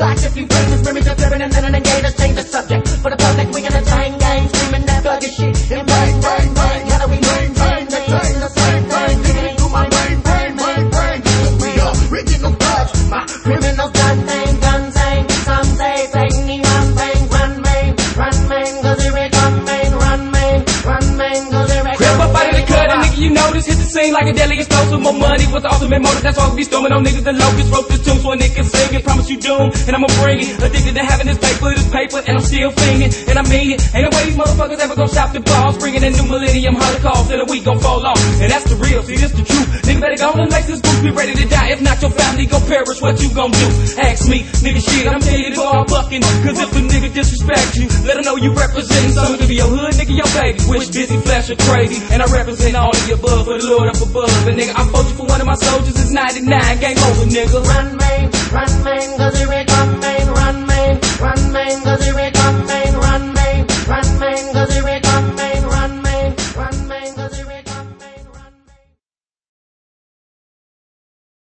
Clash a few frames, bring me to flipping and then engage us, change the subject. For the public, we gonna chain gang, screaming that thuggish shit. And bang, bang, bang, how do we maintain the thing, the same thing? Digging through my brain, we are original thugs, my criminals gun name, guns aim. Some say me run main, cause here it come main, run main, cause here it come. Grab up out of the cut, and nigga, you know this. Hit the scene like a deadly explosive. More money with the ultimate motive. That's all we be storming on niggas. The locusts wrote this tune so a nigga sing it. Promise you doom, and I'ma bring it. Addicted to having this paper, and I'm still fiending, and I mean it. Ain't no way these motherfuckers ever gon' stop the balls. Bringing a new millennium holocaust, and a week gon' fall off. And that's the real, see this the truth. Nigga better go on and lace this boots, be ready to die. If not, your family gon' perish. What you gon' do? Ask me, nigga, shit. I'm telling you to go all fucking. Cause if a nigga disrespect you, let him know you represent something to be your hood, nigga, your baby. Wish busy, flash, or crazy. And I represent all of the above for the Lord up above. And nigga, I'm voting for one of my soldiers. It's 99, game over, nigga. Run main, cause here it come main, run main.